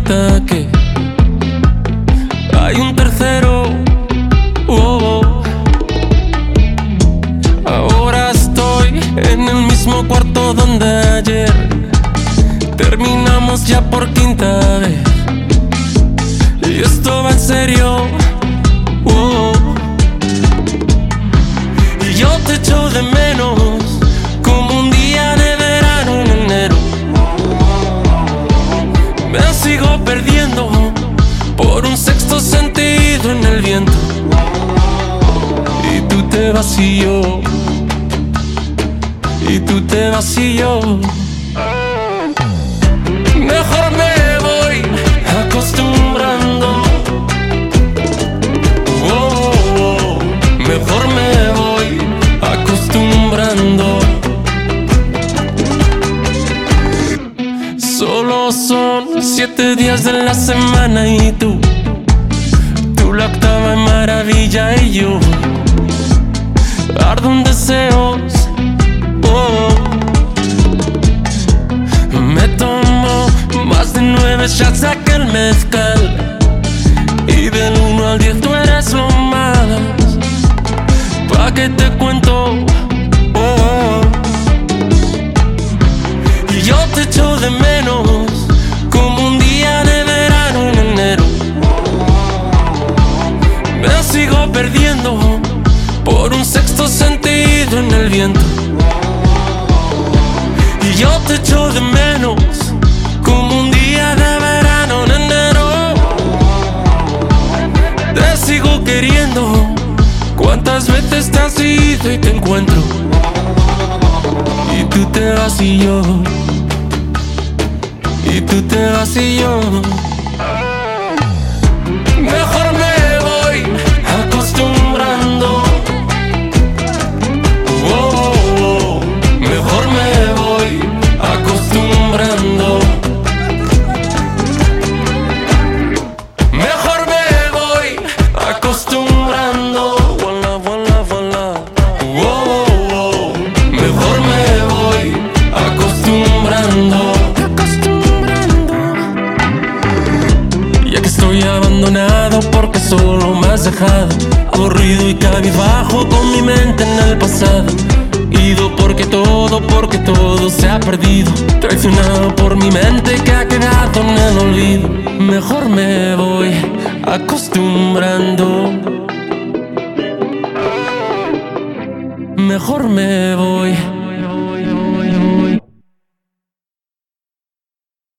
cuenta que hay un tercero. Ahora estoy en el mismo cuarto donde ayer terminamos ya por quinta vez. Y esto va en serio. Y yo te echo de menos como un día de verano en enero. Me sigo perdiendo por un sexto sentido en el viento. Y tú te vas y yo, y tú te vas y yo. Mejor me voy acostumbrando. Mejor me voy acostumbrando. Solo son 7 días de la semana y tú la octava maravilla y yo ardo en deseos. Me tomo más de 9 shots de aquel mezcal y del 1 al 10 tú eres lo más. ¿Pa' qué te cuento? Y yo te echo de menos como un día de verano en enero. Me sigo perdiendo por un sexto sentido en el viento. Y yo te echo de menos como un día de verano en enero. Te sigo queriendo. ¿Cuántas veces te has ido y te encuentro? Y tú te vas y yo, y tú te vas y yo. Mejor me voy acostumbrando. Mejor me voy acostumbrando. Mejor me voy acostumbrando. Mejor me voy acostumbrando. Ya que estoy abandonado porque solo me has dejado, aburrido y cabizbajo con mi mente en el pasado. Ido porque todo se ha perdido, traicionado por mi mente que ha quedado en el olvido. Mejor me voy acostumbrando. Mejor me voy